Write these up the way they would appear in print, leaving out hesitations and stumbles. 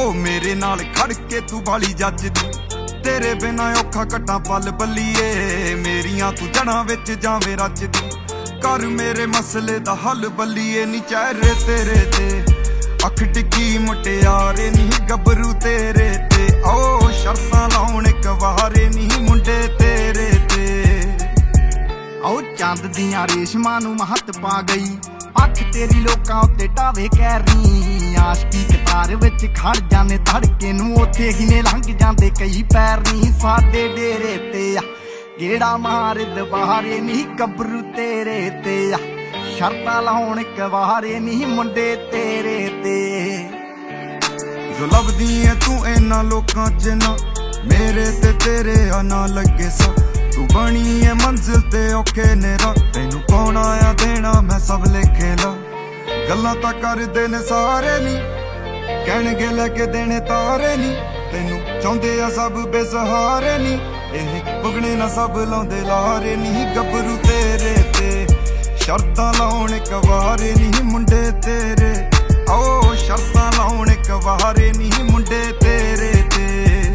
ओ मेरे नाल खड़ के तू बाली जजदी, तेरे बिना औखा कट्टा पल बल्लीए। मेरियां तू जड़ां विच जावें रचदी, कर मेरे मसले दा हल बल्लीए। नी चेहरे तेरे ते अख टिकी मुटियारे, नी गबरू तेरे ते ओ शर्तां लाउण कवारे, नी मुंडे तेरे ते। ओ चंद दियां रेशमां नूं महत पा गई, अख तेरी लोकां उत्ते ढावे कैरनी। आशकी कतार विच खड़ जाने धड़के नूं, उत्थे ही ने लंघ जांदे कई पैर नी। साडे डेरे ते गेड़ा मार दबारे, नी गबरू तेरे ते शर्तां लाउण कवारे, नी मुंडे तेरे ते। जो लभदी है तू इन्हां लोकां च ना, मेरे ते तेरे ना लगे सा। तू बनी है मंजिल ते औखे नेरा, तैनू कौन आया देना मैं सब लिखे ला। गल्लां तां करदे ने सारे नी, कहणगे लैके देने तारे नी। तैनू चाहुंदे आ सब बेसहारे नी, पुगने ना सब लाउंदे लारे नी। गबरू तेरे ते शर्तां लाउण कवारे, नी मुंडे तेरे ओ शर्तां लाउण कवारे, नी मुंडे तेरे ते।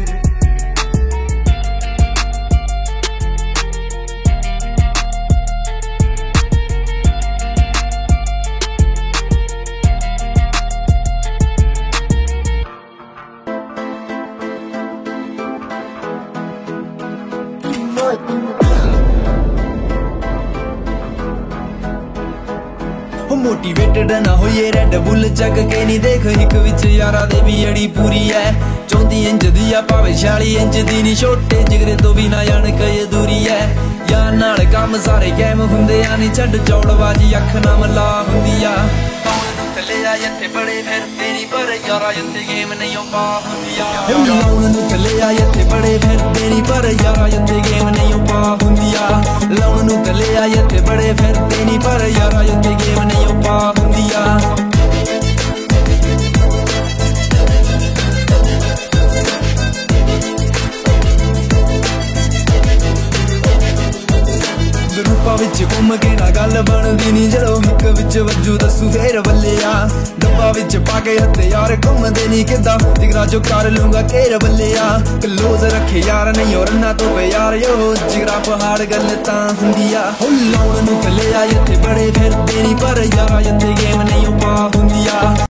मोटिवेटेड ना होइए रेड बुल चक के नी, देख हिक विच यारा दे भी अड़ी पूरी है। 34 इंच दी आ भावे 46 इंच दी नी, छोटे जिगरे तो भी ना जान कई दूरी है। यार नाल काम सारे कैम हुंदे आ नी, छड्ड चौड़बाजी अख ना मला हुंदी आ। थले आ जत्थे बड़े फिरदे नी, पर यारा जत्थे गेम नहीं पा हुंदी आ। लाउण नूं थले आ जत्थे बड़े फिरदे नी, पर यारा जत्थे गेम नहीं पा हुंदी आ। लाउण नूं थले आ जत्थे बड़े फिरदे नी, पर यारा जत्थे गेम नहीं पा हुंदी आ। रूपा विच घुम के ना गल बनदी नी, जदों हिक विच वजू दसू फेर बल्लेआ। डब्बा विच पा के हथियार घुमदे नी, किदा जिगरा जो कर लूंगा घेर बल्लेआ। क्लोज रखे यार नहीं और ना तो यार यो, जिगरा पहाड़ गल तां हुंदी आ। लाउण नूं थल्ले आ इत्थे बड़े फिरदे नी, पर यारा इत्थे गेम नहीं पा हुंदी आ।